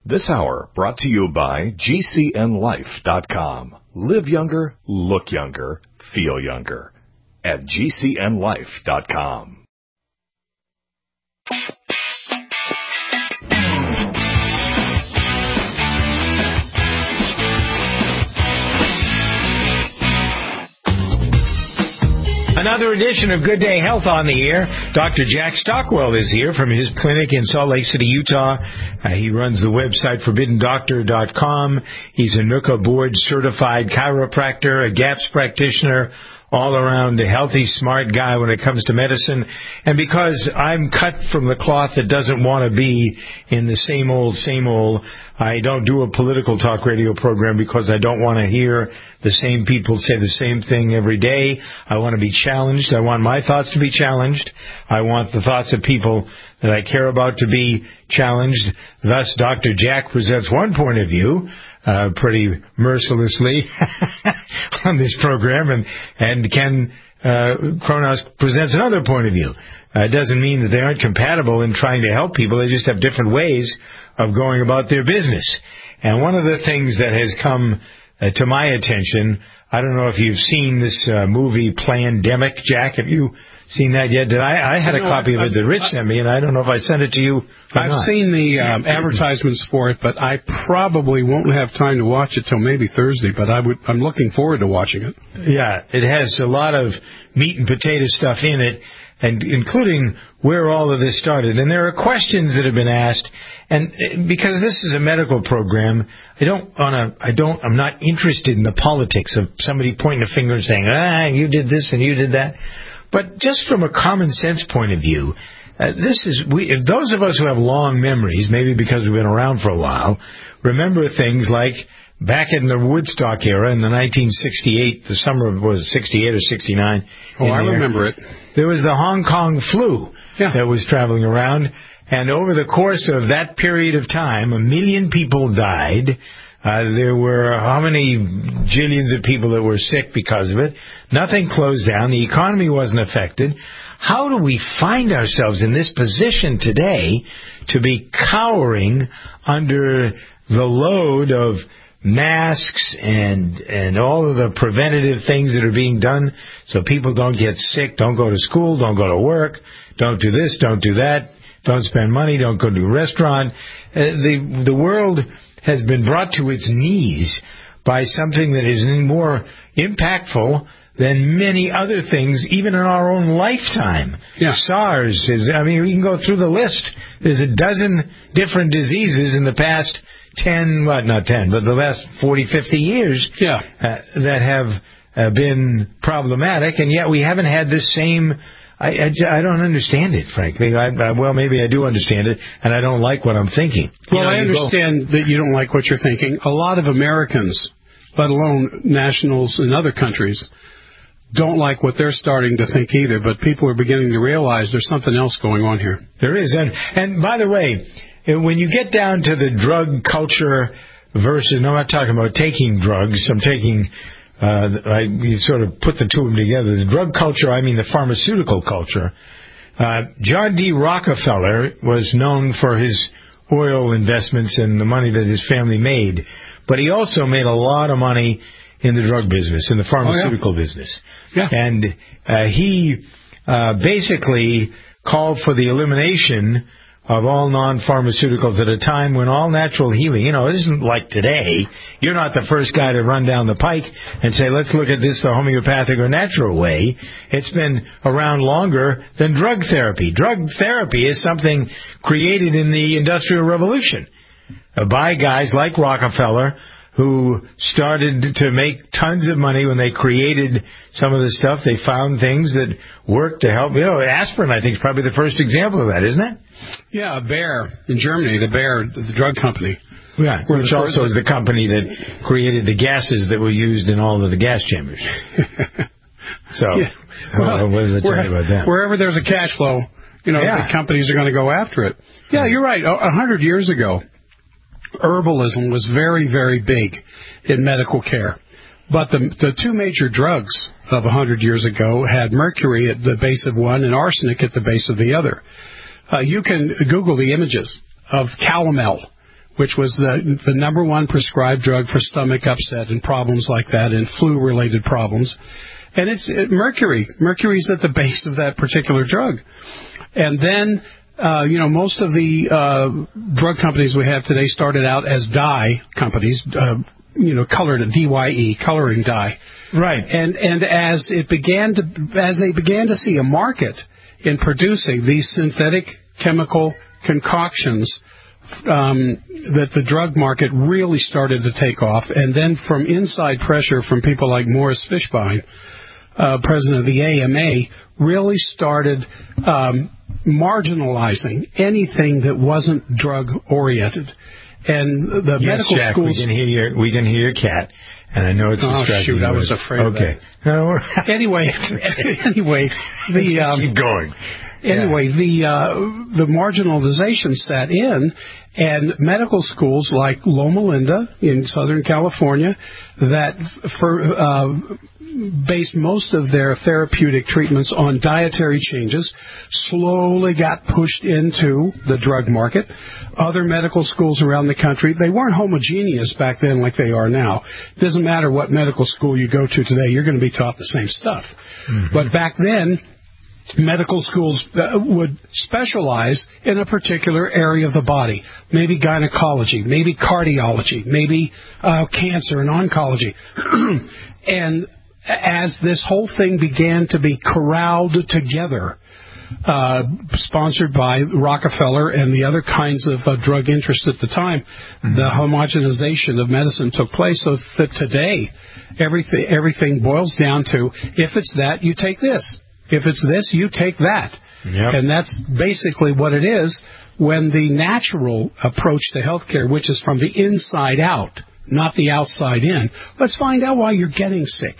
This hour brought to you by GCNLife.com. Live younger, look younger, feel younger at GCNLife.com. Another edition of Good Day Health on the air. Dr. Jack Stockwell is here from his clinic in Salt Lake City, Utah. He runs the website ForbiddenDoctor.com. He's a NUCA board-certified chiropractor, a GAPS practitioner, all-around a healthy, smart guy when it comes to medicine. And because I'm cut from the cloth that doesn't want to be in the same old, I don't do a political talk radio program because I don't want to hear the same people say the same thing every day. I want to be challenged. I want my thoughts to be challenged. I want the thoughts of people that I care about to be challenged. Thus, Dr. Jack presents one point of view, pretty mercilessly on this program, and Ken Kronos presents another point of view. It doesn't mean that they aren't compatible in trying to help people. They just have different ways of going about their business. And one of the things that has come to my attention, I don't know if you've seen this movie Plandemic, Jack. Have you seen that yet? I had a copy of it that Rich sent me, and I don't know if I sent it to you. I've seen the advertisements for it, but I probably won't have time to watch it till maybe Thursday, but I'm looking forward to watching it. Yeah, it has a lot of meat and potato stuff in it, and including where all of this started. And there are questions that have been asked, and because this is a medical program, I'm not interested in the politics of somebody pointing a finger and saying, you did this and you did that. But just from a common sense point of view, those of us who have long memories, maybe because we've been around for a while, remember things like back in the Woodstock era in the 1968, the summer was 68 or 69. Oh, I remember it. There was the Hong Kong flu that was traveling around, and over the course of that period of time, 1 million people died. There were how many jillions of people that were sick because of it. Nothing closed down. The economy wasn't affected. How do we find ourselves in this position today to be cowering under the load of masks and all of the preventative things that are being done so people don't get sick, don't go to school, don't go to work, don't do this, don't do that, don't spend money, don't go to a restaurant? The world has been brought to its knees by something that is more impactful than many other things, even in our own lifetime. Yeah. SARS we can go through the list. There's a dozen different diseases in the past the last 40, 50 years that have been problematic, and yet we haven't had this same... I don't understand it, frankly. Well, maybe I do understand it, and I don't like what I'm thinking. Well, I understand that you don't like what you're thinking. A lot of Americans, let alone nationals in other countries, don't like what they're starting to think either, but people are beginning to realize there's something else going on here. There is. And by the way, when you get down to the drug culture versus... No, I'm not talking about taking drugs. I'm taking... you sort of put the two of them together. The drug culture, I mean the pharmaceutical culture. John D. Rockefeller was known for his oil investments and the money that his family made. But he also made a lot of money in the drug business, in the pharmaceutical business. Yeah. And he basically called for the elimination of all non-pharmaceuticals at a time when all natural healing, it isn't like today. You're not the first guy to run down the pike and say, let's look at this the homeopathic or natural way. It's been around longer than drug therapy. Drug therapy is something created in the Industrial Revolution by guys like Rockefeller, who started to make tons of money when they created some of the stuff. They found things that worked to help. Aspirin, I think, is probably the first example of that, isn't it? Yeah, Bayer in Germany, the drug company. Yeah, which also is the company that created the gases that were used in all of the gas chambers. So, what does it tell you about that? Wherever there's a cash flow, the companies are going to go after it. Yeah, you're right. 100 years ago, herbalism was very, very big in medical care. But the two major drugs of 100 years ago had mercury at the base of one and arsenic at the base of the other. You can Google the images of calomel, which was the number one prescribed drug for stomach upset and problems like that and flu-related problems. And it's mercury. Mercury's at the base of that particular drug. And then, most of the drug companies we have today started out as dye companies, colored DYE, coloring dye. Right. And as they began to see a market in producing these synthetic chemical concoctions, that the drug market really started to take off. And then from inside pressure from people like Morris Fishbein, president of the AMA, really started marginalizing anything that wasn't drug-oriented. And the medical Jack, schools... we can hear your cat, and I know it's distracting. Oh, shoot, I was afraid of that. Anyway, keep going. Anyway, the marginalization set in, and medical schools like Loma Linda in Southern California that based most of their therapeutic treatments on dietary changes slowly got pushed into the drug market. Other medical schools around the country, they weren't homogeneous back then like they are now. It doesn't matter what medical school you go to today, you're going to be taught the same stuff. Mm-hmm. But back then, medical schools would specialize in a particular area of the body, maybe gynecology, maybe cardiology, maybe cancer and oncology. And as this whole thing began to be corralled together, sponsored by Rockefeller and the other kinds of drug interests at the time, the homogenization of medicine took place, so that today everything boils down to, if it's that, you take this. If it's this, you take that. Yep. And that's basically what it is when the natural approach to healthcare, which is from the inside out, not the outside in. Let's find out why you're getting sick.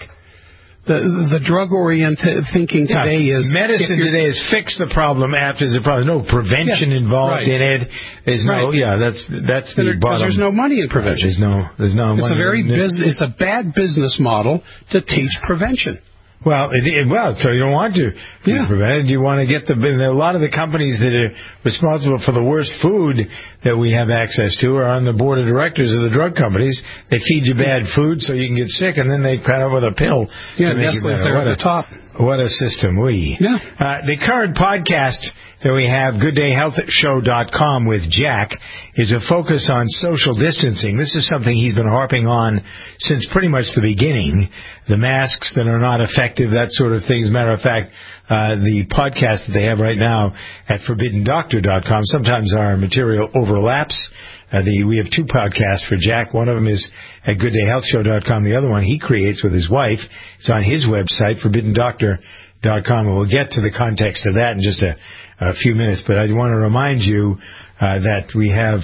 The drug-oriented thinking today is... Medicine today is fix the problem after there's a problem. No prevention involved in it. There's no... Yeah, that's the bottom. Because there's no money in prevention. There's no money. It's a bad business model to teach prevention. Well, so you don't want to prevent it. You want to get a lot of the companies that are responsible for the worst food that we have access to are on the board of directors of the drug companies. They feed you bad food so you can get sick, and then they cut up with a pill. Yeah, Nestle's there at the top. What a system. The current podcast that we have, GoodDayHealthShow.com with Jack, is a focus on social distancing. This is something he's been harping on since pretty much the beginning. The masks that are not effective, that sort of thing. As a matter of fact, the podcast that they have right now at ForbiddenDoctor.com, sometimes our material overlaps. We have two podcasts for Jack. One of them is at GoodDayHealthShow.com. The other one he creates with his wife. It's on his website, ForbiddenDoctor.com. And we'll get to the context of that in just a few minutes. But I want to remind you that we have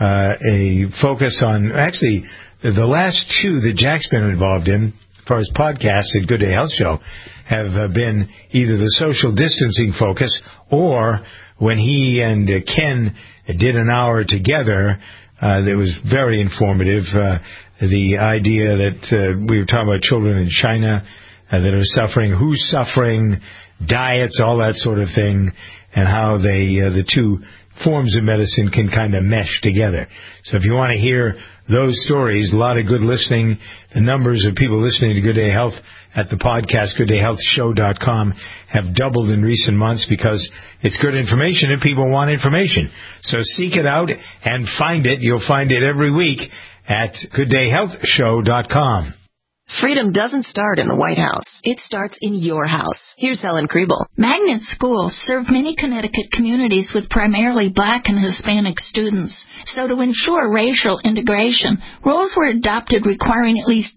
a focus on, actually, the last two that Jack's been involved in, as far as podcasts at Good Day Health Show, have been either the social distancing focus or when he and Ken did an hour together that was very informative. The idea that we were talking about children in China that are suffering, who's suffering, diets, all that sort of thing, and how the two forms of medicine can kind of mesh together. So if you want to hear those stories, a lot of good listening. The numbers of people listening to Good Day Health at the podcast, GoodDayHealthShow.com, have doubled in recent months because it's good information and people want information. So seek it out and find it. You'll find it every week at GoodDayHealthShow.com. Freedom doesn't start in the White House. It starts in your house. Here's Helen Kriebel. Magnet schools serve many Connecticut communities with primarily Black and Hispanic students. So to ensure racial integration, rules were adopted requiring at least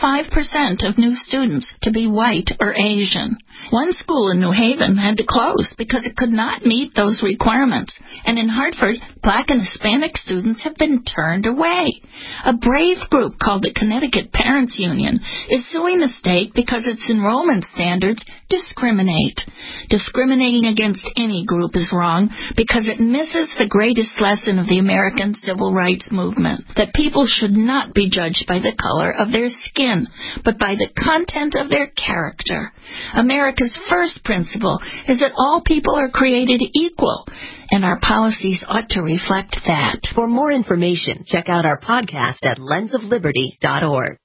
25% of new students to be white or Asian. One school in New Haven had to close because it could not meet those requirements. And in Hartford, Black and Hispanic students have been turned away. A brave group called the Connecticut Parents Union is suing the state because its enrollment standards discriminate. Discriminating against any group is wrong because it misses the greatest lesson of the American civil rights movement, that people should not be judged by the color of their skin, but by the content of their character. America's first principle is that all people are created equal, and our policies ought to reflect that. For more information, check out our podcast at lensofliberty.org.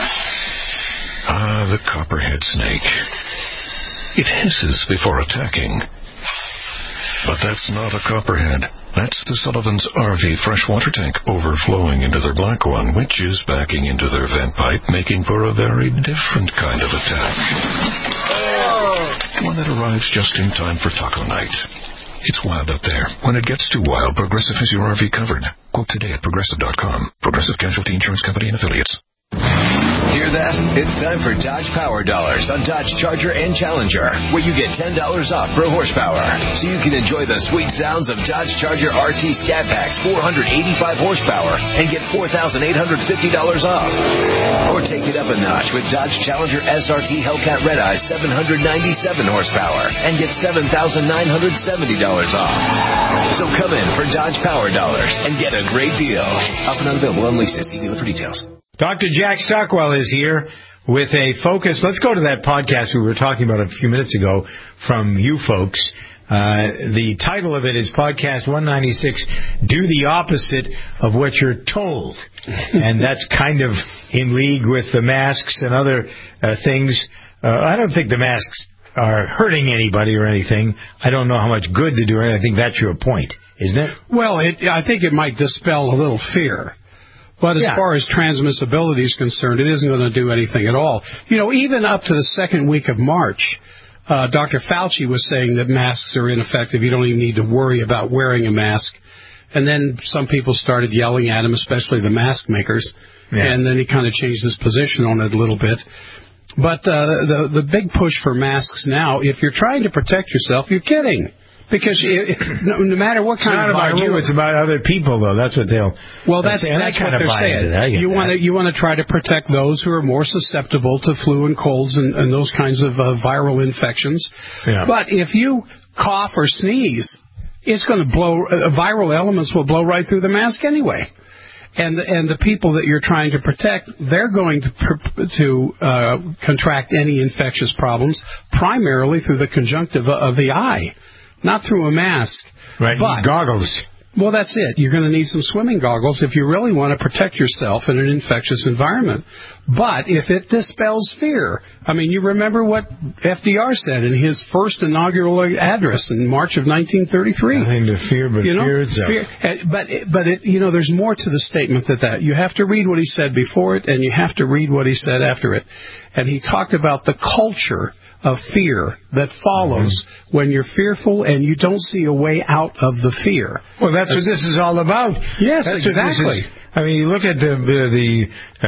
Ah, the copperhead snake. It hisses before attacking. But that's not a copperhead. That's the Sullivan's RV freshwater tank overflowing into their black one, which is backing into their vent pipe, making for a very different kind of attack. One that arrives just in time for taco night. It's wild out there. When it gets too wild, Progressive has your RV covered. Quote today at Progressive.com. Progressive Casualty Insurance Company and Affiliates. Hear that? It's time for Dodge Power Dollars on Dodge Charger and Challenger, where you get $10 off per horsepower. So you can enjoy the sweet sounds of Dodge Charger RT Scat Packs 485 horsepower and get $4,850 off. Or take it up a notch with Dodge Challenger SRT Hellcat Red Eye 797 horsepower and get $7,970 off. So come in for Dodge Power Dollars and get a great deal. Up and unavailable on leases. See dealer for details. Dr. Jack Stockwell is here with a focus. Let's go to that podcast we were talking about a few minutes ago from you folks. The title of it is Podcast 196, Do the Opposite of What You're Told. And that's kind of in league with the masks and other things. I don't think the masks are hurting anybody or anything. I don't know how much good to do. I think that's your point, isn't it? Well, I think it might dispel a little fear. But as far as transmissibility is concerned, it isn't going to do anything at all. You know, even up to the second week of March, Dr. Fauci was saying that masks are ineffective. You don't even need to worry about wearing a mask. And then some people started yelling at him, especially the mask makers. Yeah. And then he kind of changed his position on it a little bit. But the big push for masks now, if you're trying to protect yourself, you're kidding. Because no matter what kind of viral, it's not about you, it's about other people, though. That's what they'll. Well, that's what they're saying. You want to try to protect those who are more susceptible to flu and colds and those kinds of viral infections. Yeah. But if you cough or sneeze, it's going to blow. Viral elements will blow right through the mask anyway. And the people that you're trying to protect, they're going to contract any infectious problems primarily through the conjunctiva of the eye. Not through a mask. Right, but goggles. Well, that's it. You're going to need some swimming goggles if you really want to protect yourself in an infectious environment. But if it dispels fear, I mean, you remember what FDR said in his first inaugural address in March of 1933. Nothing to fear but fear itself. But there's more to the statement than that. You have to read what he said before it, and you have to read what he said after it. And he talked about the culture of fear that follows when you're fearful and you don't see a way out of the fear. Well, that's what this is all about. Yes, that's exactly. I mean, you look at the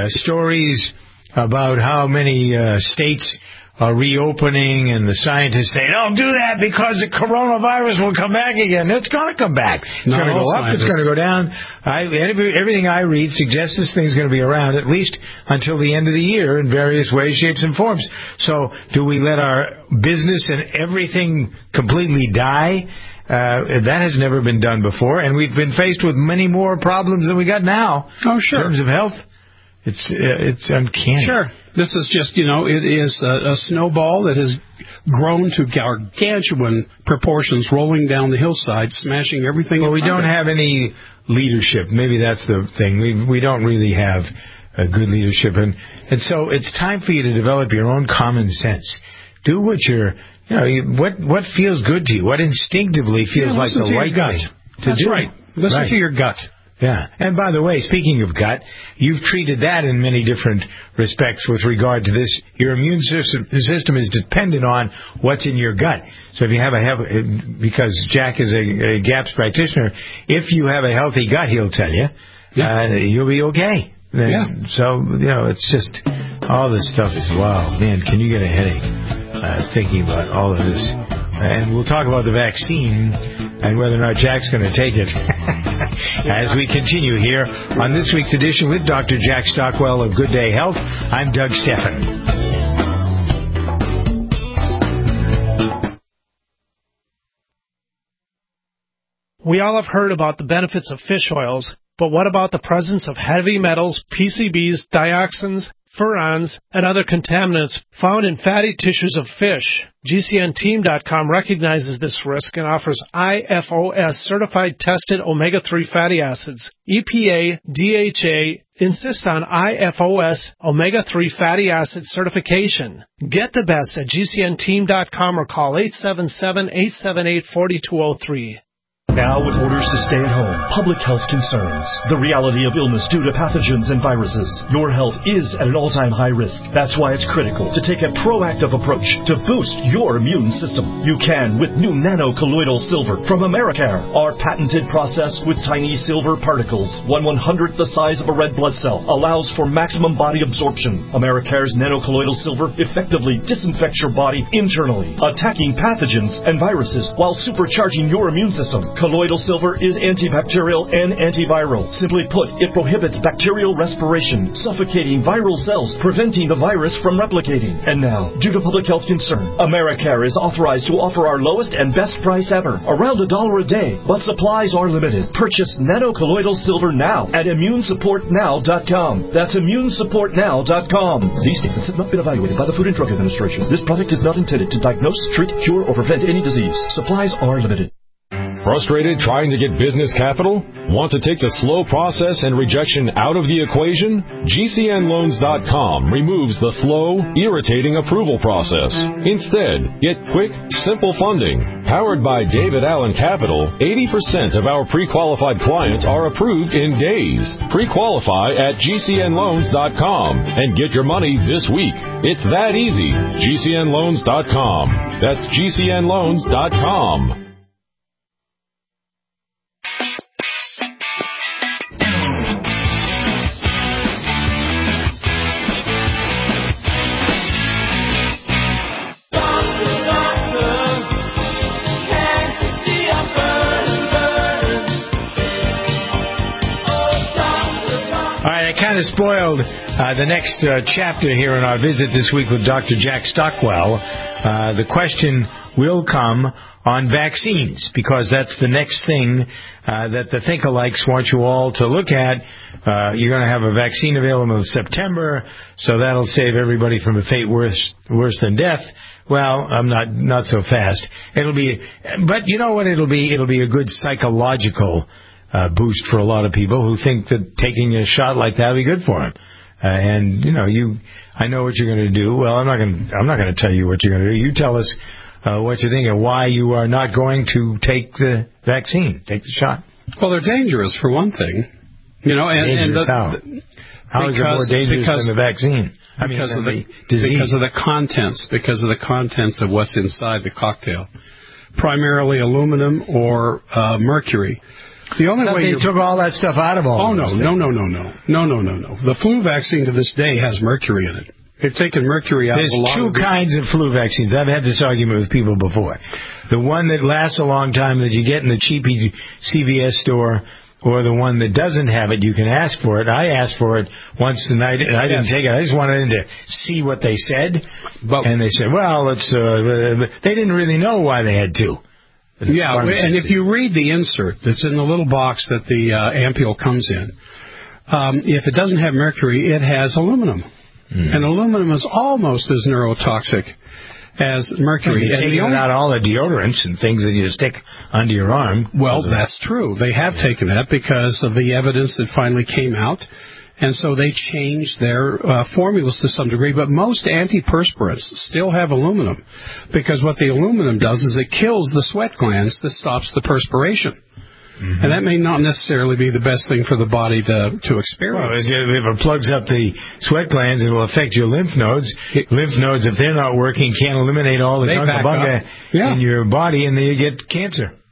stories about how many states are reopening, and the scientists say, don't do that because the coronavirus will come back again. It's going to come back. It's going to go up. It's going to go down. Everything I read suggests this thing's going to be around at least until the end of the year in various ways, shapes, and forms. So do we let our business and everything completely die? That has never been done before, and we've been faced with many more problems than we got now. Oh, sure. In terms of health. It's uncanny. Sure. This is just, it is a snowball that has grown to gargantuan proportions, rolling down the hillside, smashing everything. Well, we don't have any leadership. Maybe that's the thing. We don't really have a good leadership. And so it's time for you to develop your own common sense. Do what what feels good to you, what instinctively feels like the right thing to do. Right. Listen to your gut. Yeah. And by the way, speaking of gut, you've treated that in many different respects with regard to this. Your immune system is dependent on what's in your gut. So if you have because Jack is a GAPS practitioner, if you have a healthy gut, he'll tell you, you'll be okay. So, it's just, all this stuff is, wow, man, can you get a headache thinking about all of this? And we'll talk about the vaccine and whether or not Jack's going to take it as we continue here on this week's edition with Dr. Jack Stockwell of Good Day Health. I'm Doug Steffen. We all have heard about the benefits of fish oils, but what about the presence of heavy metals, PCBs, dioxins, furans, and other contaminants found in fatty tissues of fish? GCNteam.com recognizes this risk and offers IFOS certified tested omega-3 fatty acids. EPA, DHA insist on IFOS omega-3 fatty acid certification. Get the best at GCNteam.com or call 877-878-4203. Now, with orders to stay at home, public health concerns, the reality of illness due to pathogens and viruses, your health is at an all-time high risk. That's why it's critical to take a proactive approach to boost your immune system. You can with new nano-colloidal silver from Americare, our patented process with tiny silver particles, 1/100th the size of a red blood cell, allows for maximum body absorption. Americare's nano-colloidal silver effectively disinfects your body internally, attacking pathogens and viruses while supercharging your immune system. Colloidal silver is antibacterial and antiviral. Simply put, it prohibits bacterial respiration, suffocating viral cells, preventing the virus from replicating. And now, due to public health concern, Americare is authorized to offer our lowest and best price ever, around $1 a day, but supplies are limited. Purchase nano-colloidal silver now at ImmuneSupportNow.com. That's ImmuneSupportNow.com. These statements have not been evaluated by the Food and Drug Administration. This product is not intended to diagnose, treat, cure, or prevent any disease. Supplies are limited. Frustrated trying to get business capital? Want to take the slow process and rejection out of the equation? GCNloans.com removes the slow, irritating approval process. Instead, get quick, simple funding. Powered by David Allen Capital, 80% of our pre-qualified clients are approved in days. Pre-qualify at GCNloans.com and get your money this week. It's that easy. GCNloans.com. That's GCNloans.com. Kind of spoiled the next chapter here in our visit this week with Dr. Jack Stockwell. The question will come on vaccines, because that's the next thing that the Think-alikes want you all to look at. You're going to have a vaccine available in September, so that'll save everybody from a fate worse than death. Well, I'm not so fast. But you know what it'll be? It'll be a good psychological boost for a lot of people who think that taking a shot like that will be good for them. And I know what you're going to do. Well, I'm not going to tell you what you're going to do. You tell us what you think and why you are not going to take the vaccine, take the shot. Well, they're dangerous for one thing. Dangerous how? How is it more dangerous than the vaccine? Because of the contents of what's inside the cocktail, primarily aluminum or mercury. The only way they took all that stuff out of all. Oh no! The flu vaccine to this day has mercury in it. They've taken mercury out of a lot of... There's two kinds of flu vaccines. I've had this argument with people before. The one that lasts a long time that you get in the cheapy CVS store, or the one that doesn't have it, you can ask for it. I asked for it once tonight, and I didn't take it. I just wanted to see what they said. And they said, well, they didn't really know why they had two. Yeah, and if you read the insert that's in the little box that the ampule comes in, if it doesn't have mercury, it has aluminum. And aluminum is almost as neurotoxic as mercury. Well, you're taking out all the deodorants and things that you stick under your arm. Well, that's true. They have taken that because of the evidence that finally came out. And so they changed their formulas to some degree. But most antiperspirants still have aluminum, because what the aluminum does is it kills the sweat glands that stops the perspiration. Mm-hmm. And that may not necessarily be the best thing for the body to experience. Well, if it plugs up the sweat glands, it will affect your lymph nodes. Lymph nodes, if they're not working, can't eliminate all the gunk in your body, and then you get cancer.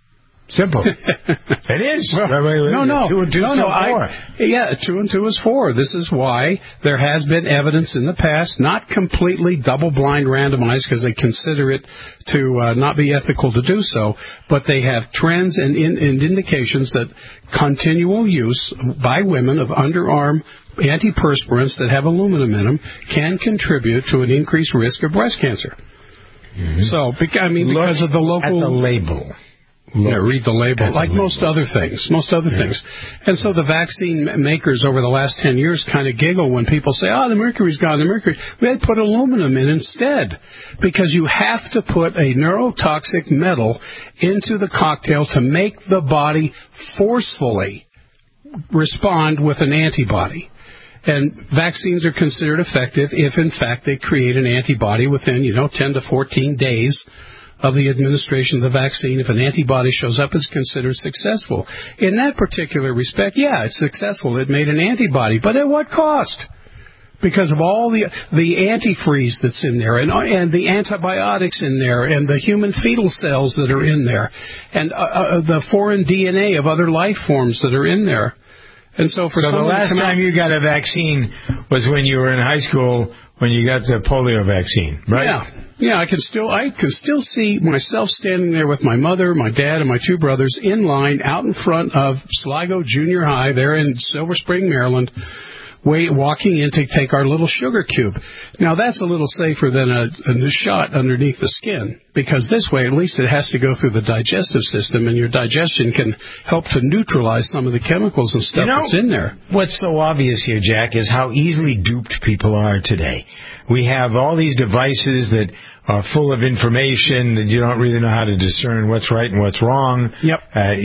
Simple. It is. Well, no. 2 and 2 is 4. 2 and 2 is 4. This is why there has been evidence in the past, not completely double-blind randomized because they consider it to not be ethical to do so, but they have trends and indications that continual use by women of underarm antiperspirants that have aluminum in them can contribute to an increased risk of breast cancer. Mm-hmm. So, because of the local... At the label. Read the label, like most other things. And so the vaccine makers over the last 10 years kind of giggle when people say, the mercury's gone, We had to put aluminum in instead, because you have to put a neurotoxic metal into the cocktail to make the body forcefully respond with an antibody. And vaccines are considered effective if, in fact, they create an antibody within, 10 to 14 days of the administration of the vaccine. If an antibody shows up, it's considered successful. In that particular respect, it's successful. It made an antibody. But at what cost? Because of all the antifreeze that's in there, and the antibiotics in there, and the human fetal cells that are in there, and the foreign DNA of other life forms that are in there. And so the last time you got a vaccine was when you were in high school, when you got the polio vaccine, right? Yeah, I can still see myself standing there with my mother, my dad, and my 2 brothers in line out in front of Sligo Junior High there in Silver Spring, Maryland, walking in to take our little sugar cube. Now, that's a little safer than a shot underneath the skin, because this way, at least it has to go through the digestive system, and your digestion can help to neutralize some of the chemicals and stuff that's in there. What's so obvious here, Jack, is how easily duped people are today. We have all these devices that are full of information that you don't really know how to discern what's right and what's wrong. Yep.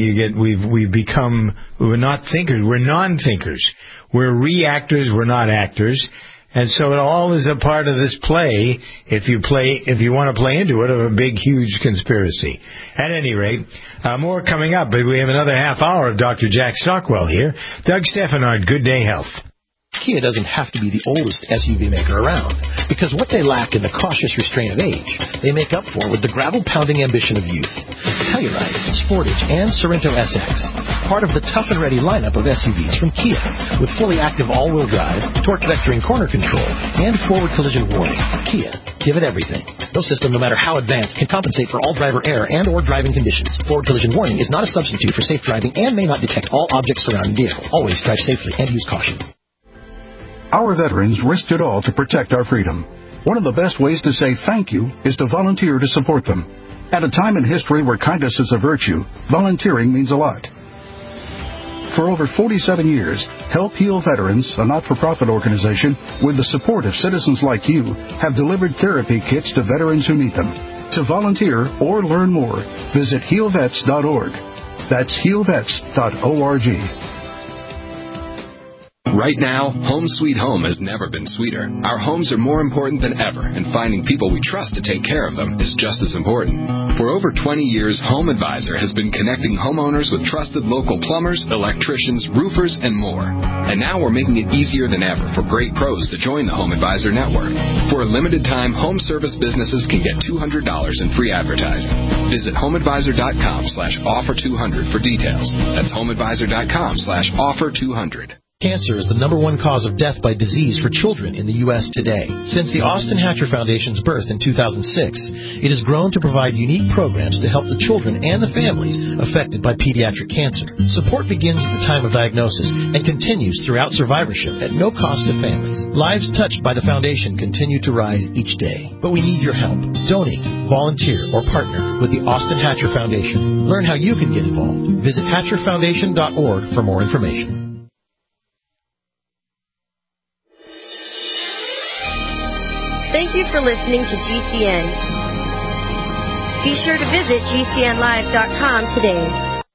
We're not thinkers. We're non-thinkers. We're reactors. We're not actors. And so it all is a part of this play, if you want to play into it, of a big, huge conspiracy. At any rate, more coming up, but we have another half hour of Dr. Jack Stockwell here. Doug Stephanard, Good Day Health. Kia doesn't have to be the oldest SUV maker around, because what they lack in the cautious restraint of age, they make up for with the gravel-pounding ambition of youth. Telluride, Sportage, and Sorento SX, part of the tough and ready lineup of SUVs from Kia, with fully active all-wheel drive, torque-vectoring corner control, and forward collision warning. Kia, give it everything. No system, no matter how advanced, can compensate for all driver error and or driving conditions. Forward collision warning is not a substitute for safe driving and may not detect all objects surrounding the vehicle. Always drive safely and use caution. Our veterans risked it all to protect our freedom. One of the best ways to say thank you is to volunteer to support them. At a time in history where kindness is a virtue, volunteering means a lot. For over 47 years, Help Heal Veterans, a not-for-profit organization, with the support of citizens like you, have delivered therapy kits to veterans who need them. To volunteer or learn more, visit healvets.org. That's healvets.org. Right now, Home Sweet Home has never been sweeter. Our homes are more important than ever, and finding people we trust to take care of them is just as important. For over 20 years, Home Advisor has been connecting homeowners with trusted local plumbers, electricians, roofers, and more. And now we're making it easier than ever for great pros to join the Home Advisor network. For a limited time, home service businesses can get $200 in free advertising. Visit homeadvisor.com/offer200 for details. That's homeadvisor.com/offer200. Cancer is the #1 cause of death by disease for children in the U.S. today. Since the Austin Hatcher Foundation's birth in 2006, it has grown to provide unique programs to help the children and the families affected by pediatric cancer. Support begins at the time of diagnosis and continues throughout survivorship at no cost to families. Lives touched by the foundation continue to rise each day. But we need your help. Donate, volunteer, or partner with the Austin Hatcher Foundation. Learn how you can get involved. Visit hatcherfoundation.org for more information. Thank you for listening to GCN. Be sure to visit GCNlive.com today.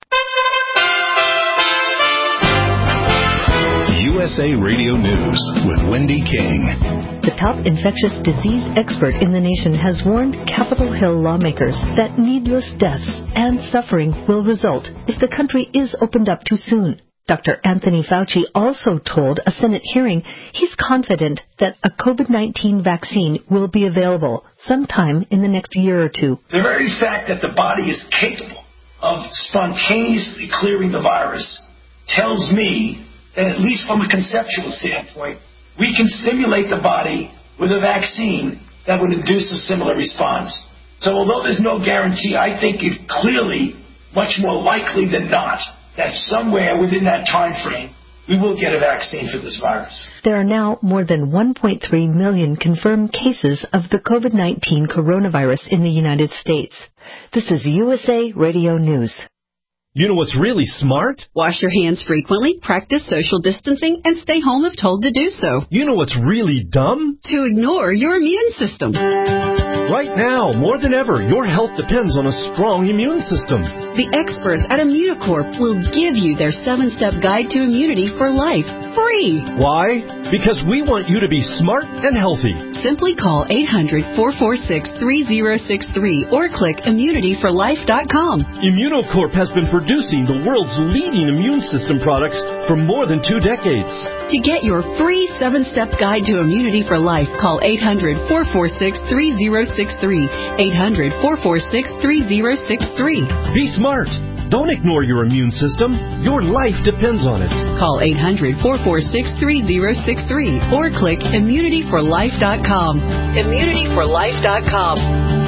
USA Radio News with Wendy King. The top infectious disease expert in the nation has warned Capitol Hill lawmakers that needless deaths and suffering will result if the country is opened up too soon. Dr. Anthony Fauci also told a Senate hearing he's confident that a COVID-19 vaccine will be available sometime in the next year or two. The very fact that the body is capable of spontaneously clearing the virus tells me that, at least from a conceptual standpoint, we can stimulate the body with a vaccine that would induce a similar response. So although there's no guarantee, I think it's clearly much more likely than not that somewhere within that time frame we will get a vaccine for this virus. There are now more than 1.3 million confirmed cases of the COVID-19 coronavirus in the United States. This is USA Radio News. You know what's really smart? Wash your hands frequently, practice social distancing, and stay home if told to do so. You know what's really dumb? To ignore your immune system. Right now, more than ever, your health depends on a strong immune system. The experts at Immunocorp will give you their 7-step guide to immunity for life, free. Why? Because we want you to be smart and healthy. Simply call 800-446-3063 or click immunityforlife.com. Immunocorp has been producing the world's leading immune system products for more than 2 decades. To get your free 7-step guide to immunity for life, call 800-446-3063. 800-446-3063. Be smart. Don't ignore your immune system. Your life depends on it. Call 800-446-3063 or click immunityforlife.com. Immunityforlife.com.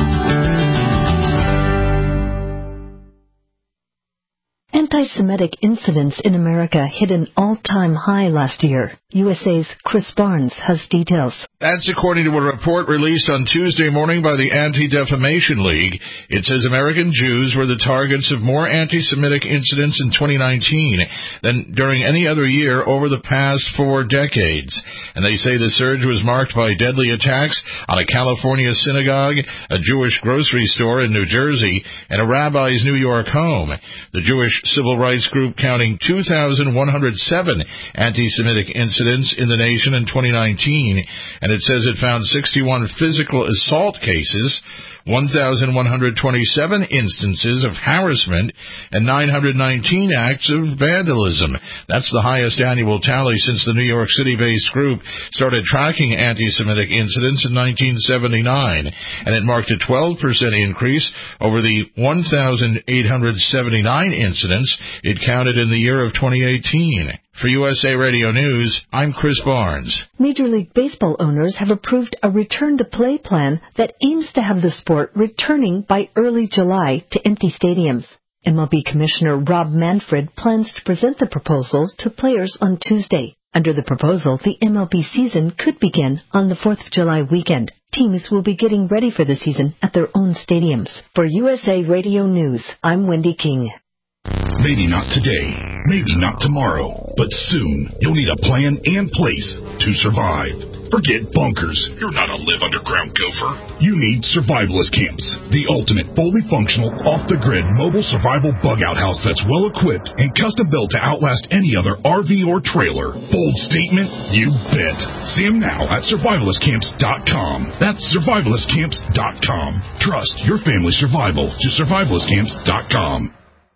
Anti-Semitic incidents in America hit an all-time high last year. USA's Chris Barnes has details. That's according to a report released on Tuesday morning by the Anti-Defamation League. It says American Jews were the targets of more anti-Semitic incidents in 2019 than during any other year over the past 4 decades. And they say the surge was marked by deadly attacks on a California synagogue, a Jewish grocery store in New Jersey, and a rabbi's New York home. The Jewish civil rights group counting 2,107 anti-Semitic incidents in the nation in 2019, and it says it found 61 physical assault cases, 1,127 instances of harassment, and 919 acts of vandalism. That's the highest annual tally since the New York City-based group started tracking anti-Semitic incidents in 1979, and it marked a 12% increase over the 1,879 incidents it counted in the year of 2018. For USA Radio News, I'm Chris Barnes. Major League Baseball owners have approved a return-to-play plan that aims to have the sport returning by early July to empty stadiums. MLB Commissioner Rob Manfred plans to present the proposal to players on Tuesday. Under the proposal, the MLB season could begin on the 4th of July weekend. Teams will be getting ready for the season at their own stadiums. For USA Radio News, I'm Wendy King. Maybe not today, maybe not tomorrow, but soon you'll need a plan and place to survive. Forget bunkers. You're not a live underground gopher. You need Survivalist Camps, the ultimate fully functional, off-the-grid mobile survival bug-out house that's well-equipped and custom-built to outlast any other RV or trailer. Bold statement? You bet. See them now at survivalistcamps.com. That's survivalistcamps.com. Trust your family's survival to survivalistcamps.com.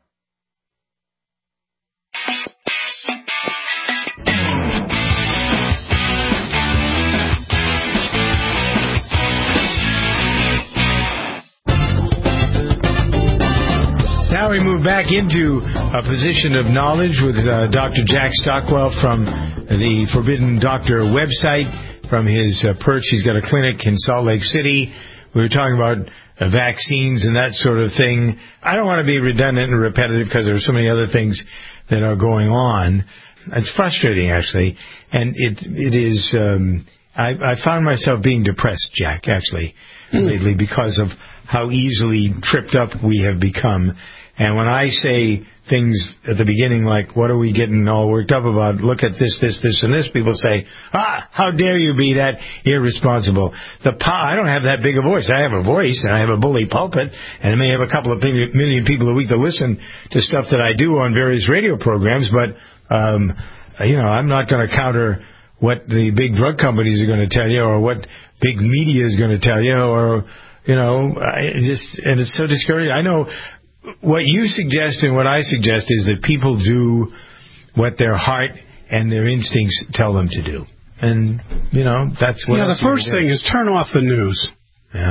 Now we move back into a position of knowledge with Dr. Jack Stockwell from the Forbidden Doctor website, from his perch. He's got a clinic in Salt Lake City. We were talking about vaccines and that sort of thing. I don't want to be redundant and repetitive because there are so many other things that are going on. It's frustrating, actually. And it is, I found myself being depressed, Jack, actually, lately, because of how easily tripped up we have become. And when I say things at the beginning like, what are we getting all worked up about? Look at this, this, this, and this. People say, how dare you be that irresponsible? I don't have that big a voice. I have a voice, and I have a bully pulpit, and I may have a couple of million people a week to listen to stuff that I do on various radio programs, but, I'm not going to counter what the big drug companies are going to tell you or what big media is going to tell you or, and it's so discouraging. I know what you suggest and what I suggest is that people do what their heart and their instincts tell them to do. And, that's what... the first thing is turn off the news. Yeah.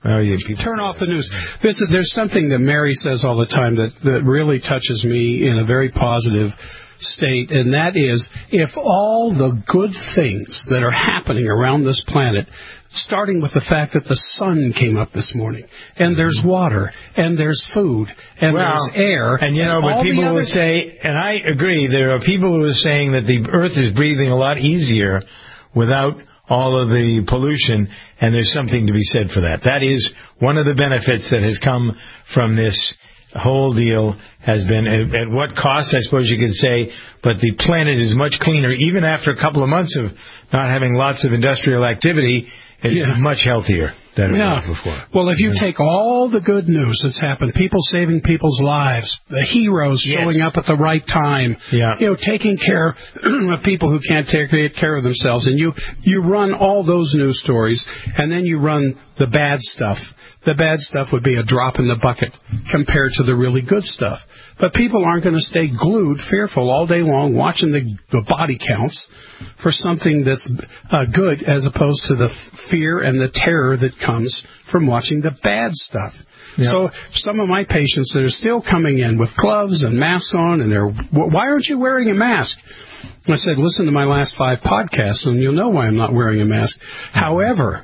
Turn off the news. There's something that Mary says all the time that really touches me in a very positive state, and that is, if all the good things that are happening around this planet, starting with the fact that the sun came up this morning, and there's water, and there's food, and there's air, and but people will say, and I agree, there are people who are saying that the Earth is breathing a lot easier without all of the pollution, and there's something to be said for that. That is one of the benefits that has come from this whole deal, has been at what cost, I suppose you could say, but the planet is much cleaner. Even after a couple of months of not having lots of industrial activity, it's much healthier than it was before. Well, if you take all the good news that's happened, people saving people's lives, the heroes showing up at the right time, taking care of people who can't take care of themselves, and you run all those news stories, and then you run the bad stuff. The bad stuff would be a drop in the bucket compared to the really good stuff. But people aren't going to stay glued, fearful all day long, watching the body counts for something that's good, as opposed to the fear and the terror that comes from watching the bad stuff. Yep. So some of my patients that are still coming in with gloves and masks on, and why aren't you wearing a mask? I said, listen to my last 5 podcasts, and you'll know why I'm not wearing a mask. However,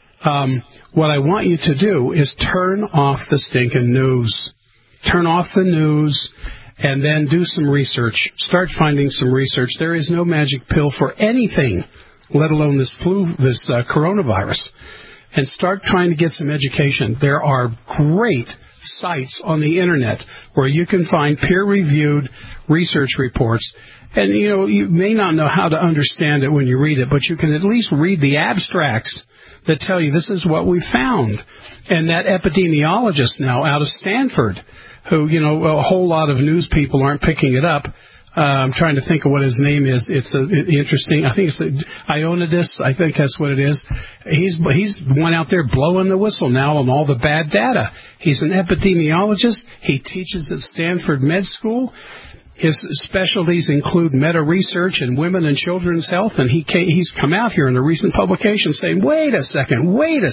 what I want you to do is turn off the stinking news. Turn off the news and then do some research. Start finding some research. There is no magic pill for anything, let alone this coronavirus. And start trying to get some education. There are great sites on the Internet where you can find peer-reviewed research reports. And, you may not know how to understand it when you read it, but you can at least read the abstracts that tell you this is what we found. And that epidemiologist now out of Stanford, who, a whole lot of news people aren't picking it up. I'm trying to think of what his name is. It's interesting. I think it's Ioannidis. I think that's what it is. He's one out there blowing the whistle now on all the bad data. He's an epidemiologist. He teaches at Stanford Med School. His specialties include meta-research in women and children's health, and he's come out here in a recent publication saying, wait a second.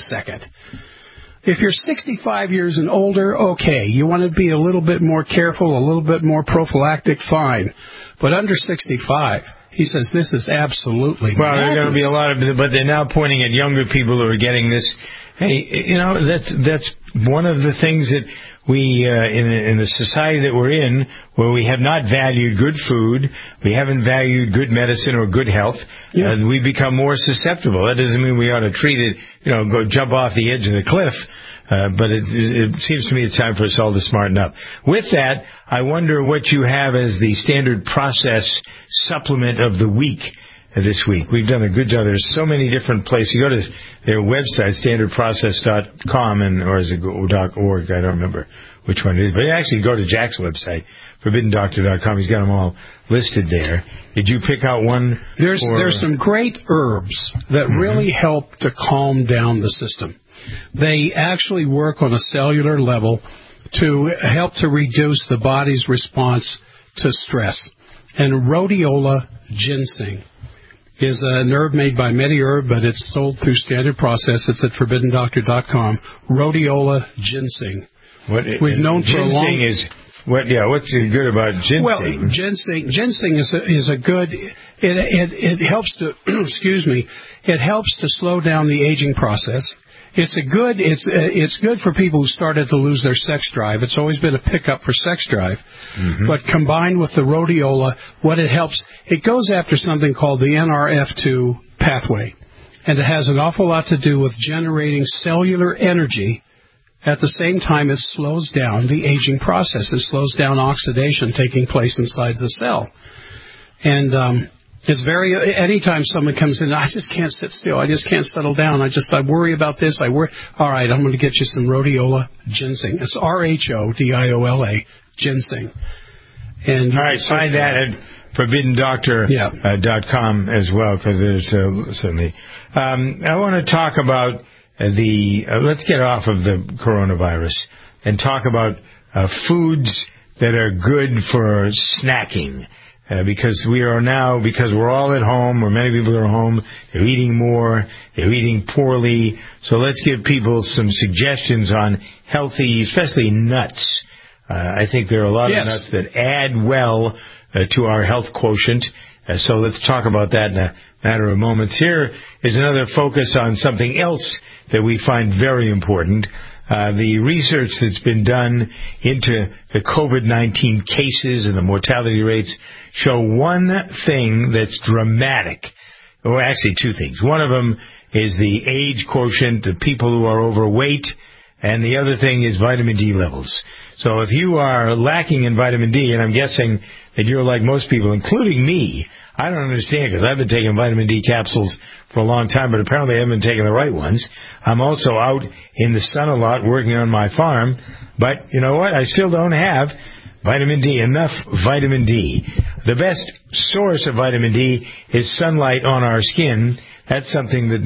If you're 65 years and older, okay, you want to be a little bit more careful, a little bit more prophylactic, fine. But under 65, he says this is absolutely well, there are going to be a lot of, but they're now pointing at younger people who are getting this. Hey, that's one of the things that we, in the society that we're in, where we have not valued good food, we haven't valued good medicine or good health, we become more susceptible. That doesn't mean we ought to treat it, go jump off the edge of the cliff. But it seems to me it's time for us all to smarten up. With that, I wonder what you have as the standard process supplement of the week this week. We've done a good job. There's so many different places. You go to their website, standardprocess.com, or is it .org? I don't remember which one it is. But actually go to Jack's website, ForbiddenDoctor.com. He's got them all listed there. Did you pick out one? There's some great herbs that really help to calm down the system. They actually work on a cellular level to help to reduce the body's response to stress. And rhodiola ginseng is an herb made by MediHerb, but it's sold through Standard Process. It's at ForbiddenDoctor.com. Rhodiola ginseng. We've known for a long time. What's good about ginseng? Well, ginseng is a good. It helps to It helps to slow down the aging process. It's good for people who started to lose their sex drive. It's always been a pickup for sex drive. Mm-hmm. But combined with the rhodiola, what it helps, it goes after something called the NRF2 pathway. And it has an awful lot to do with generating cellular energy. At the same time, it slows down the aging process. It slows down oxidation taking place inside the cell. And it's anytime someone comes in, I just can't sit still. I just can't settle down. I worry about this. All right, I'm going to get you some rhodiola ginseng. It's RHODIOLA ginseng. And all right, find that at ForbiddenDoctor.com as well, because there's certainly. I want to talk about let's get off of the coronavirus and talk about foods that are good for snacking. because we're all at home, or many people are home, they're eating more, they're eating poorly. So let's give people some suggestions on healthy, especially nuts. I think there are a lot of nuts that add well to our health quotient. So let's talk about that in a matter of moments. Here is another focus on something else that we find very important. The research that's been done into the COVID-19 cases and the mortality rates show one thing that's dramatic. Well, actually, two things. One of them is the age quotient, the people who are overweight, and the other thing is vitamin D levels. So if you are lacking in vitamin D, and I'm guessing that you're like most people, including me, I don't understand, because I've been taking vitamin D capsules for a long time, but apparently I haven't been taking the right ones. I'm also out in the sun a lot working on my farm, but you know what? I still don't have vitamin D, enough vitamin D. The best source of vitamin D is sunlight on our skin. That's something that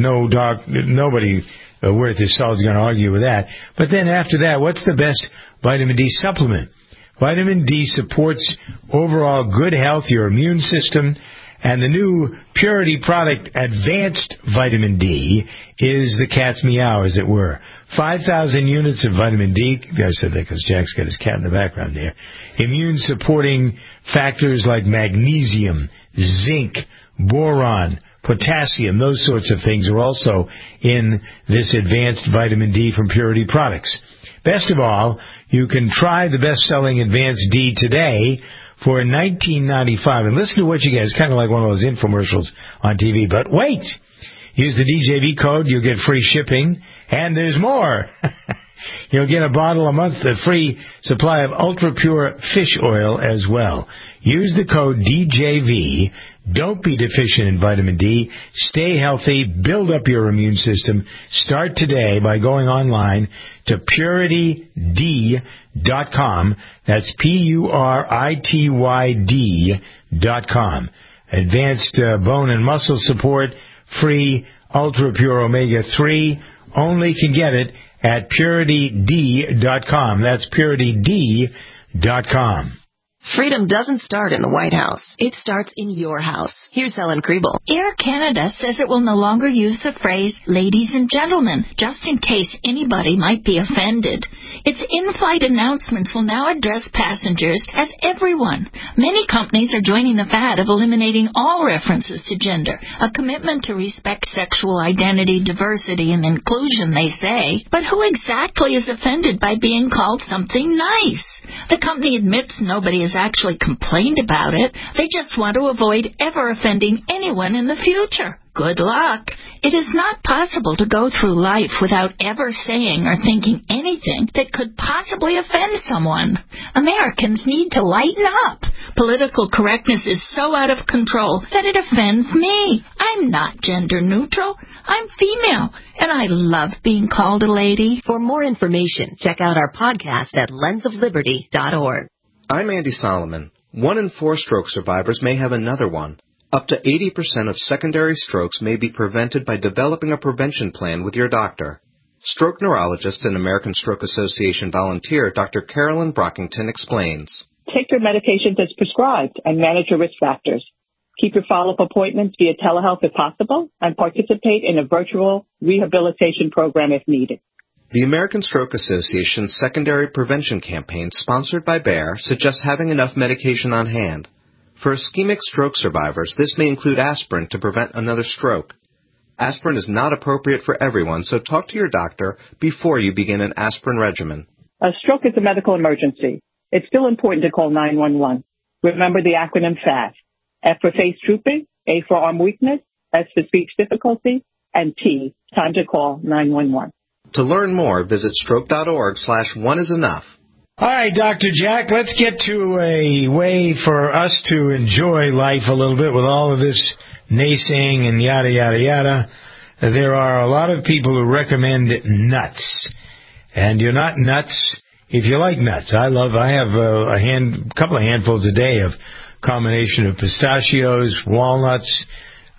nobody worth his salt is going to argue with that. But then after that, what's the best vitamin D supplement? Vitamin D supports overall good health, your immune system, and the new Purity product, Advanced Vitamin D, is the cat's meow, as it were. 5,000 units of vitamin D. I said that because Jack's got his cat in the background there. Immune-supporting factors like magnesium, zinc, boron, potassium, those sorts of things are also in this Advanced Vitamin D from Purity products. Best of all, you can try the best-selling Advanced D today for $19.95. And listen to what you get. It's kind of like one of those infomercials on TV. But wait! Use the DJV code. You'll get free shipping. And there's more. You'll get a bottle a month, a free supply of ultra-pure fish oil as well. Use the code DJV. Don't be deficient in vitamin D. Stay healthy. Build up your immune system. Start today by going online to PurityD.com. That's PURITYD.com. Advanced bone and muscle support, free, ultra-pure omega-3. Only can get it at PurityD.com. That's PurityD.com. Freedom doesn't start in the White House. It starts in your house. Here's Helen Kriebel. Air Canada says it will no longer use the phrase ladies and gentlemen, just in case anybody might be offended. Its in-flight announcements will now address passengers as everyone. Many companies are joining the fad of eliminating all references to gender, a commitment to respect sexual identity, diversity, and inclusion, they say. But who exactly is offended by being called something nice? The company admits nobody has actually complained about it. They just want to avoid ever offending anyone in the future. Good luck. It is not possible to go through life without ever saying or thinking anything that could possibly offend someone. Americans need to lighten up. Political correctness is so out of control that it offends me. I'm not gender neutral. I'm female, and I love being called a lady. For more information, check out our podcast at lensofliberty.org. I'm Andy Solomon. 1 in 4 stroke survivors may have another one. Up to 80% of secondary strokes may be prevented by developing a prevention plan with your doctor. Stroke neurologist and American Stroke Association volunteer Dr. Carolyn Brockington explains. Take your medications as prescribed and manage your risk factors. Keep your follow-up appointments via telehealth if possible, and participate in a virtual rehabilitation program if needed. The American Stroke Association's secondary prevention campaign, sponsored by Bayer, suggests having enough medication on hand. For ischemic stroke survivors, this may include aspirin to prevent another stroke. Aspirin is not appropriate for everyone, so talk to your doctor before you begin an aspirin regimen. A stroke is a medical emergency. It's still important to call 911. Remember the acronym FAST. F for face drooping, A for arm weakness, S for speech difficulty, and T, time to call 911. To learn more, visit stroke.org/oneisenough. All right, Dr. Jack, let's get to a way for us to enjoy life a little bit with all of this naysaying and yada, yada, yada. There are a lot of people who recommend nuts. And you're not nuts if you like nuts. I have a couple of handfuls a day of combination of pistachios, walnuts,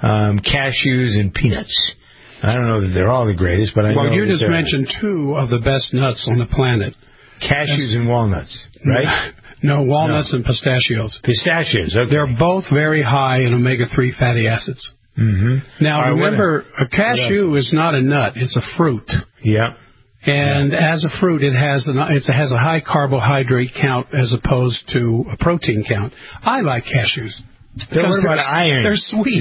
cashews, and peanuts. I don't know that they're all the greatest, but I know. Well, you just mentioned 2 of the best nuts on the planet. Cashews and walnuts, right? No, walnuts and pistachios. Pistachios, okay. They're both very high in omega-3 fatty acids. Mm-hmm. Now, remember, a cashew is not a nut. It's a fruit. Yeah. And as a fruit, it has a high carbohydrate count as opposed to a protein count. I like cashews. What about iron? They're sweet.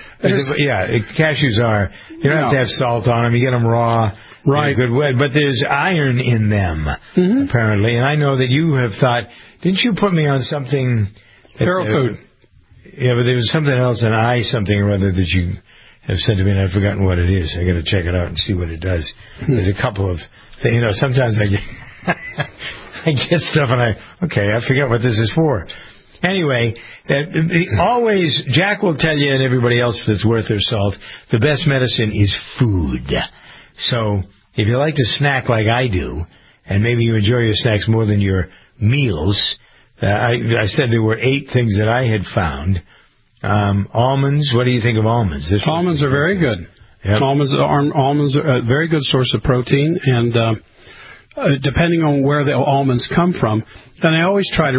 Cashews are. You don't have to have salt on them. You get them raw. Right. Good way. But there's iron in them, apparently. And I know that you have thought, didn't you put me on something? Feral food. Yeah, but there was something else, something or other that you have said to me, and I've forgotten what it is. I got to check it out and see what it does. There's a couple of things. Sometimes I get I get stuff and I forget what this is for. Anyway, always, Jack will tell you and everybody else that's worth their salt, the best medicine is food. So if you like to snack like I do, and maybe you enjoy your snacks more than your meals, I said there were 8 things that I had found. Almonds, what do you think of almonds? Almonds are very good. Yep. Almonds are a very good source of protein, and depending on where the almonds come from, then I always try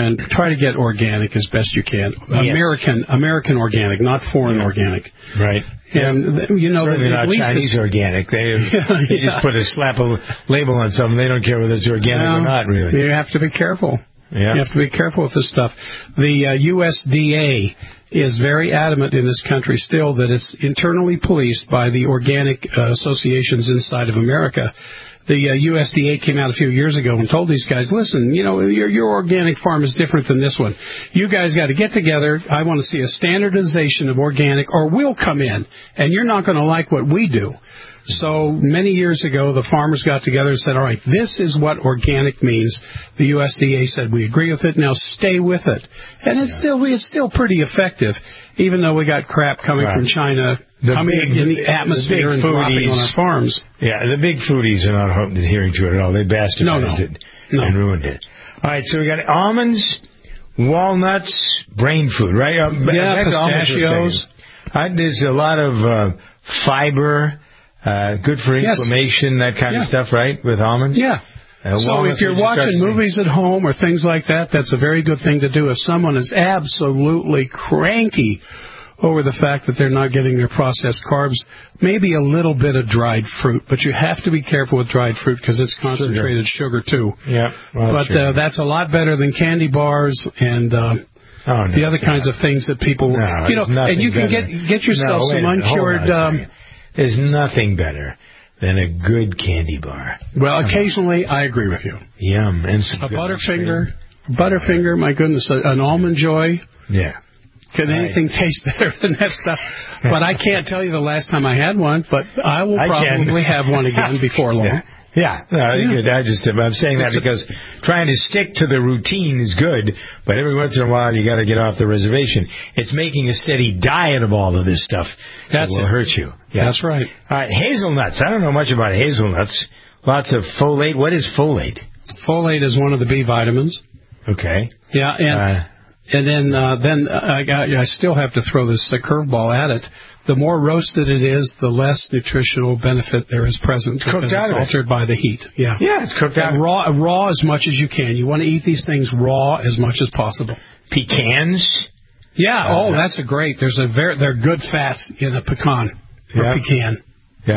to get organic as best you can. Yes. American organic, not foreign organic. Right. And certainly not Chinese organic. They just put a label on something. They don't care whether it's organic or not, really. You have to be careful. Yeah. You have to be careful with this stuff. The USDA is very adamant in this country still that it's internally policed by the organic associations inside of America. The USDA came out a few years ago and told these guys, listen, your organic farm is different than this one. You guys got to get together. I want to see a standardization of organic, or we'll come in, and you're not going to like what we do. So many years ago, the farmers got together and said, all right, this is what organic means. The USDA said, we agree with it. Now stay with it. And it's still pretty effective, even though we got crap coming from China in the atmosphere and dropping on our farms. Yeah, the big foodies are not adhering to it at all. They bastardized it and ruined it. All right, so we got almonds, walnuts, brain food, right? Pistachios. There's a lot of fiber. Good for inflammation, that kind of stuff, right, with almonds? Yeah. So if you're watching movies at home or things like that, that's a very good thing to do. If someone is absolutely cranky over the fact that they're not getting their processed carbs, maybe a little bit of dried fruit. But you have to be careful with dried fruit because it's concentrated sugar too. Yeah. That's a lot better than candy bars and the other kinds of things that people... and you can get yourself some uncured... There's nothing better than a good candy bar. Well, occasionally, I agree with you. Yum. And a Butterfinger, my goodness, an Almond Joy. Yeah. Can anything taste better than that stuff? But I can't tell you the last time I had one, but I will probably have one again before long. Yeah. I'm saying that because trying to stick to the routine is good, but every once in a while you got to get off the reservation. It's making a steady diet of all of this stuff that will hurt you. Yeah. That's right. All right, hazelnuts. I don't know much about hazelnuts. Lots of folate. What is folate? Folate is one of the B vitamins. Okay. Yeah, and then I still have to throw this curveball at it. The more roasted it is, the less nutritional benefit there is present because it's altered by the heat. Yeah, it's cooked out. Raw as much as you can. You want to eat these things raw as much as possible. Pecans? Yeah. That's a great. They're good fats in a pecan or pecan.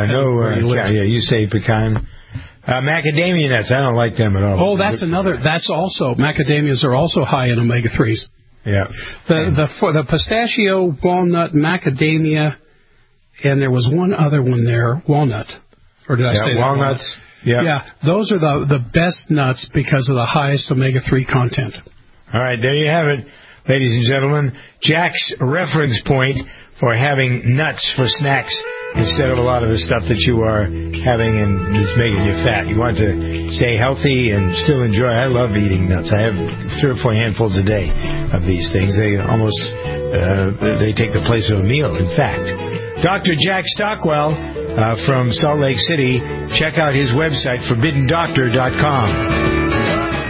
Yeah, you say pecan. Macadamia nuts, I don't like them at all. That's also, macadamias are also high in omega-3s. Yeah. The pistachio, walnut, macadamia, and there was one other one there, walnut. Or did I say walnuts? That? Yeah. Those are the best nuts because of the highest omega-3 content. All right, there you have it, ladies and gentlemen. Jack's reference point for having nuts for snacks instead of a lot of the stuff that you are having and is making you fat. You want to stay healthy and still enjoy. I love eating nuts. I have 3 or 4 handfuls a day of these things. They almost they take the place of a meal, in fact. Dr. Jack Stockwell from Salt Lake City. Check out his website, ForbiddenDoctor.com.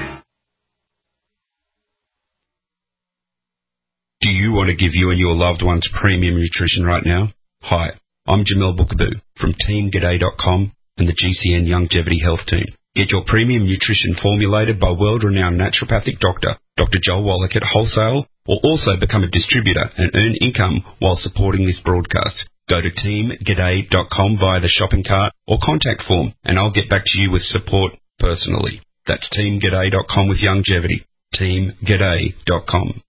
Do you want to give you and your loved ones premium nutrition right now? Hi, I'm Jamel Bookaboo from TeamGaday.com and the GCN Longevity Health Team. Get your premium nutrition formulated by world-renowned naturopathic doctor, Dr. Joel Wallach at wholesale, or also become a distributor and earn income while supporting this broadcast. Go to teamg'day.com via the shopping cart or contact form, and I'll get back to you with support personally. That's teamg'day.com with longevity. teamg'day.com.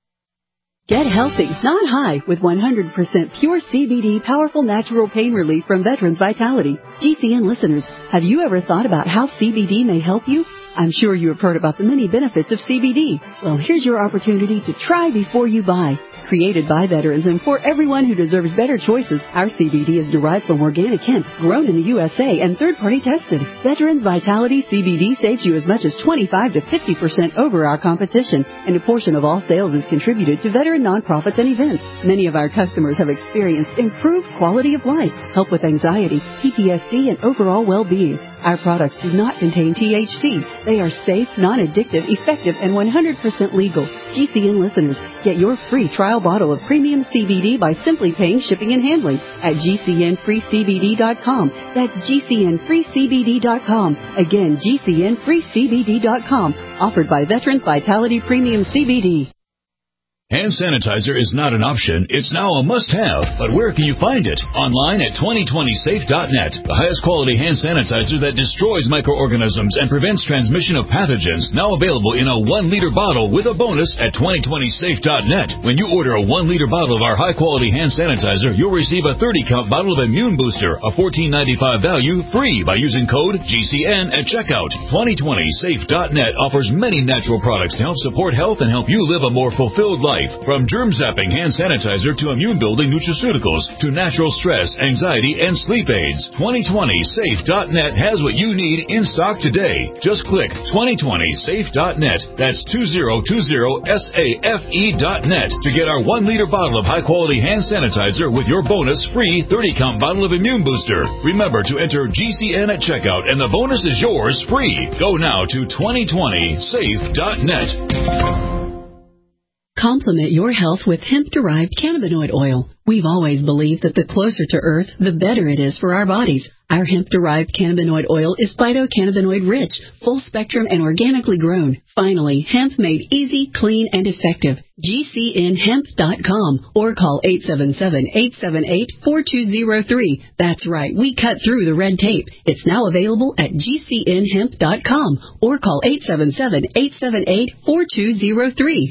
Get healthy, not high, with 100% pure CBD powerful natural pain relief from Veterans Vitality. GCN listeners, have you ever thought about how CBD may help you? I'm sure you have heard about the many benefits of CBD. Well, here's your opportunity to try before you buy. Created by veterans and for everyone who deserves better choices, our CBD is derived from organic hemp, grown in the USA and third-party tested. Veterans Vitality CBD saves you as much as 25 to 50% over our competition, and a portion of all sales is contributed to veteran nonprofits and events. Many of our customers have experienced improved quality of life, help with anxiety, PTSD, and overall well-being. Our products do not contain THC. They are safe, non-addictive, effective, and 100% legal. GCN listeners, get your free trial bottle of premium CBD by simply paying shipping and handling at GCNFreeCBD.com. That's GCNFreeCBD.com. Again, GCNFreeCBD.com. Offered by Veterans Vitality Premium CBD. Hand sanitizer is not an option, it's now a must-have. But where can you find it? Online at 2020safe.net. The highest quality hand sanitizer that destroys microorganisms and prevents transmission of pathogens. Now available in a 1-liter bottle with a bonus at 2020safe.net. When you order a 1-liter bottle of our high-quality hand sanitizer, you'll receive a 30-count bottle of Immune Booster, a $14.95 value, free by using code GCN at checkout. 2020safe.net offers many natural products to help support health and help you live a more fulfilled life. From germ-zapping hand sanitizer to immune-building nutraceuticals to natural stress, anxiety, and sleep aids. 2020safe.net has what you need in stock today. Just click 2020safe.net. That's 2020safe.net to get our 1-liter bottle of high-quality hand sanitizer with your bonus free 30-count bottle of Immune Booster. Remember to enter GCN at checkout, and the bonus is yours free. Go now to 2020safe.net. Complement your health with hemp-derived cannabinoid oil. We've always believed that the closer to Earth, the better it is for our bodies. Our hemp-derived cannabinoid oil is phytocannabinoid rich, full-spectrum, and organically grown. Finally, hemp made easy, clean, and effective. GCNHemp.com or call 877-878-4203. That's right, we cut through the red tape. It's now available at GCNHemp.com or call 877-878-4203.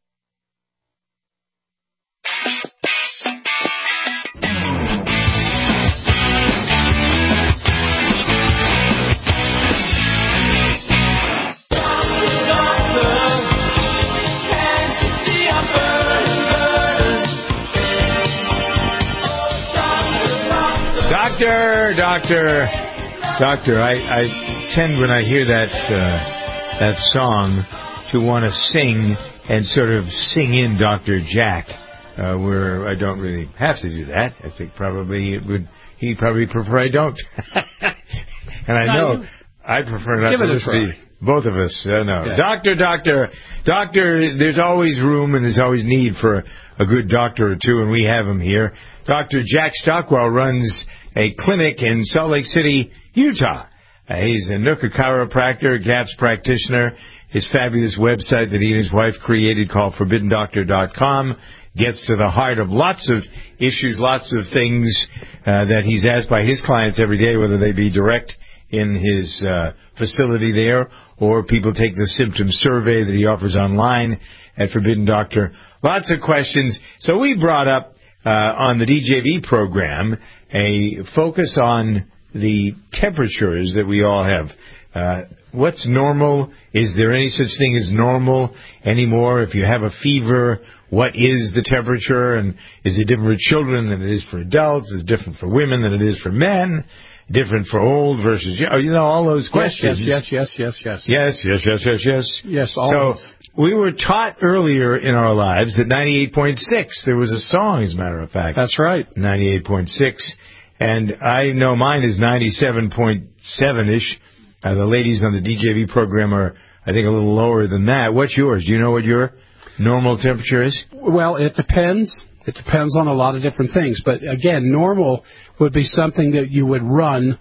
Doctor, I tend when I hear that song to want to sing and sort of sing in Dr. Jack, where I don't really have to do that. I think probably he'd probably prefer I don't. And I know I prefer not to listen to both of us. No. Yes. Doctor, there's always room and there's always need for a good doctor or two, and we have him here. Dr. Jack Stockwell runs a clinic in Salt Lake City, Utah. He's a Nooka chiropractor, GAPS practitioner. His fabulous website that he and his wife created called ForbiddonDoctor.com gets to the heart of lots of issues, lots of things that he's asked by his clients every day, whether they be direct in his facility there or people take the symptom survey that he offers online at Forbidden Doctor. Lots of questions. So we brought up on the DJV program a focus on the temperatures that we all have. What's normal? Is there any such thing as normal anymore? If you have a fever, what is the temperature? And is it different for children than it is for adults? Is it different for women than it is for men? Different for old versus young? You know, all those questions. Yes. Yes, all those. We were taught earlier in our lives that 98.6, there was a song, as a matter of fact. That's right. 98.6. And I know mine is 97.7-ish. The ladies on the DJV program are, I think, a little lower than that. What's yours? Do you know what your normal temperature is? Well, it depends. It depends on a lot of different things. But, again, normal would be something that you would run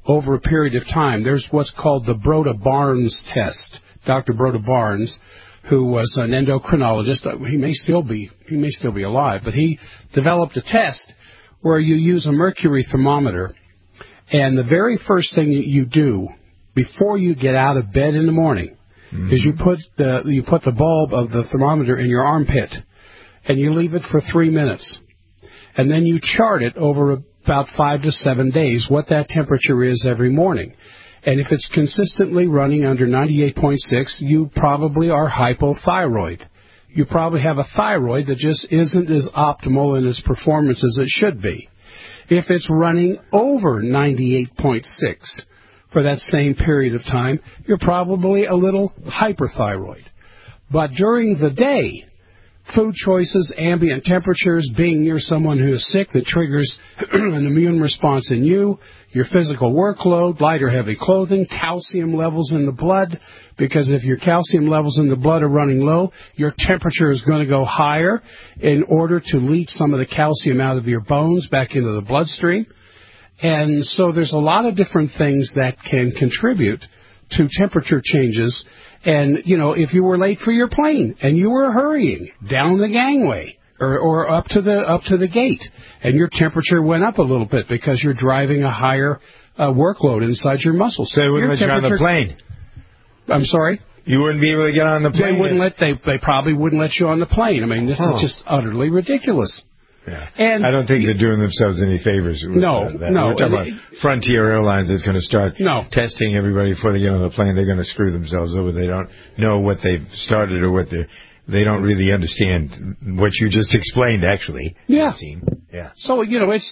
over a period of time. There's what's called the Broda-Barnes test. Dr. Broda-Barnes, who was an endocrinologist, he may still be alive, but he developed a test where you use a mercury thermometer, and the very first thing you do before you get out of bed in the morning is you put the bulb of the thermometer in your armpit, and you leave it for 3 minutes, and then you chart it over about 5 to 7 days what that temperature is every morning. And if it's consistently running under 98.6, you probably are hypothyroid. You probably have a thyroid that just isn't as optimal in its performance as it should be. If it's running over 98.6 for that same period of time, you're probably a little hyperthyroid. But during the day, food choices, ambient temperatures, being near someone who is sick that triggers an immune response in you, your physical workload, light or heavy clothing, calcium levels in the blood, because if your calcium levels in the blood are running low, your temperature is going to go higher in order to leach some of the calcium out of your bones back into the bloodstream. And so there's a lot of different things that can contribute to temperature changes. And, if you were late for your plane and you were hurrying down the gangway or up to the gate and your temperature went up a little bit because you're driving a higher workload inside your muscles. So they wouldn't let you on the plane. I'm sorry? You wouldn't be able to get on the plane? They probably wouldn't let you on the plane. I mean, this is just utterly ridiculous. Yeah. And I don't think they're doing themselves any favors with that. No. We're talking about Frontier Airlines is going to start testing everybody before they get on the plane. They're going to screw themselves over. They don't know what they've started or they don't really understand what you just explained, actually. Yeah. Yeah. So,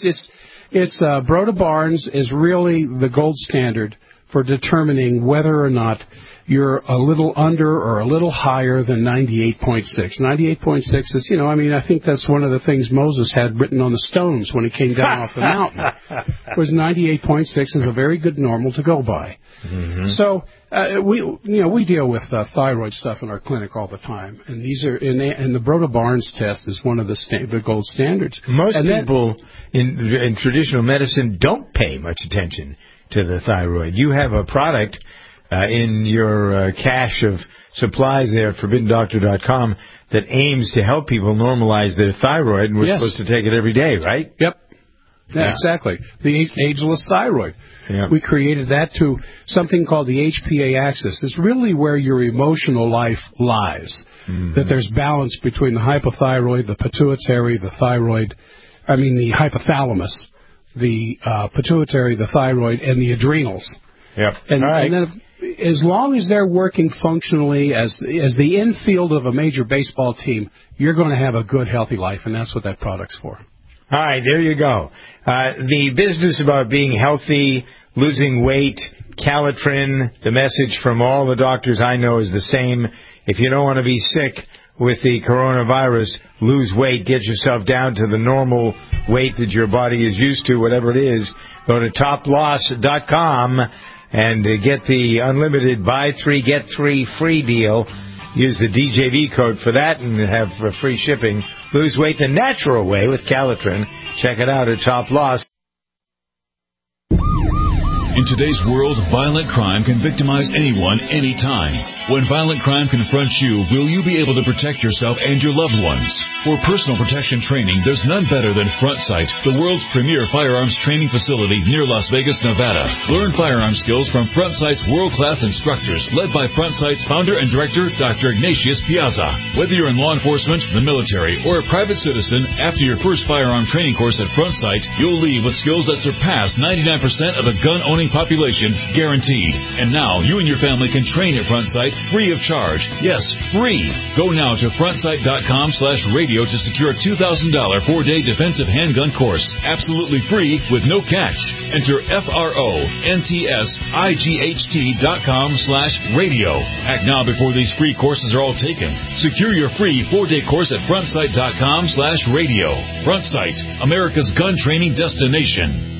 it's Broda-Barnes is really the gold standard for determining whether or not you're a little under or a little higher than 98.6. 98.6 is, I think that's one of the things Moses had written on the stones when he came down off the mountain. Was 98.6 is a very good normal to go by. Mm-hmm. So we deal with thyroid stuff in our clinic all the time, and these are and the Broda-Barnes test is one of the gold standards. Most people in traditional medicine don't pay much attention to the thyroid. You have a product in your cache of supplies there at ForbiddenDoctor.com that aims to help people normalize their thyroid, and we're supposed to take it every day, right? Yep. Yeah, exactly. The ageless thyroid. Yeah. We created that to something called the HPA axis. It's really where your emotional life lies, that there's balance between the hypothyroid, the pituitary, the hypothalamus, the pituitary, the thyroid, and the adrenals. Yep. And then as long as they're working functionally as the infield of a major baseball team, you're going to have a good, healthy life, and that's what that product's for. All right, there you go. The business about being healthy, losing weight, Calitrin, the message from all the doctors I know is the same. If you don't want to be sick with the coronavirus, lose weight, get yourself down to the normal weight that your body is used to, whatever it is. Go to toploss.com and get the unlimited buy 3, get 3 free deal. Use the DJV code for that and have free shipping. Lose weight the natural way with Calitrin. Check it out at Top Loss. In today's world, violent crime can victimize anyone, anytime. When violent crime confronts you, will you be able to protect yourself and your loved ones? For personal protection training, there's none better than Front Sight, the world's premier firearms training facility near Las Vegas, Nevada. Learn firearm skills from Front Sight's world-class instructors, led by Front Sight's founder and director, Dr. Ignatius Piazza. Whether you're in law enforcement, the military, or a private citizen, after your first firearm training course at Front Sight, you'll leave with skills that surpass 99% of the gun-owning population, guaranteed. And now, you and your family can train at Front Sight free of charge. Yes, free. Go now to frontsight.com/radio to secure a $2,000 4-day defensive handgun course. Absolutely free with no catch. Enter FRONTSIGHT.com/radio. Act now before these free courses are all taken. Secure your free 4-day course at frontsight.com/radio. Front Sight, America's gun training destination.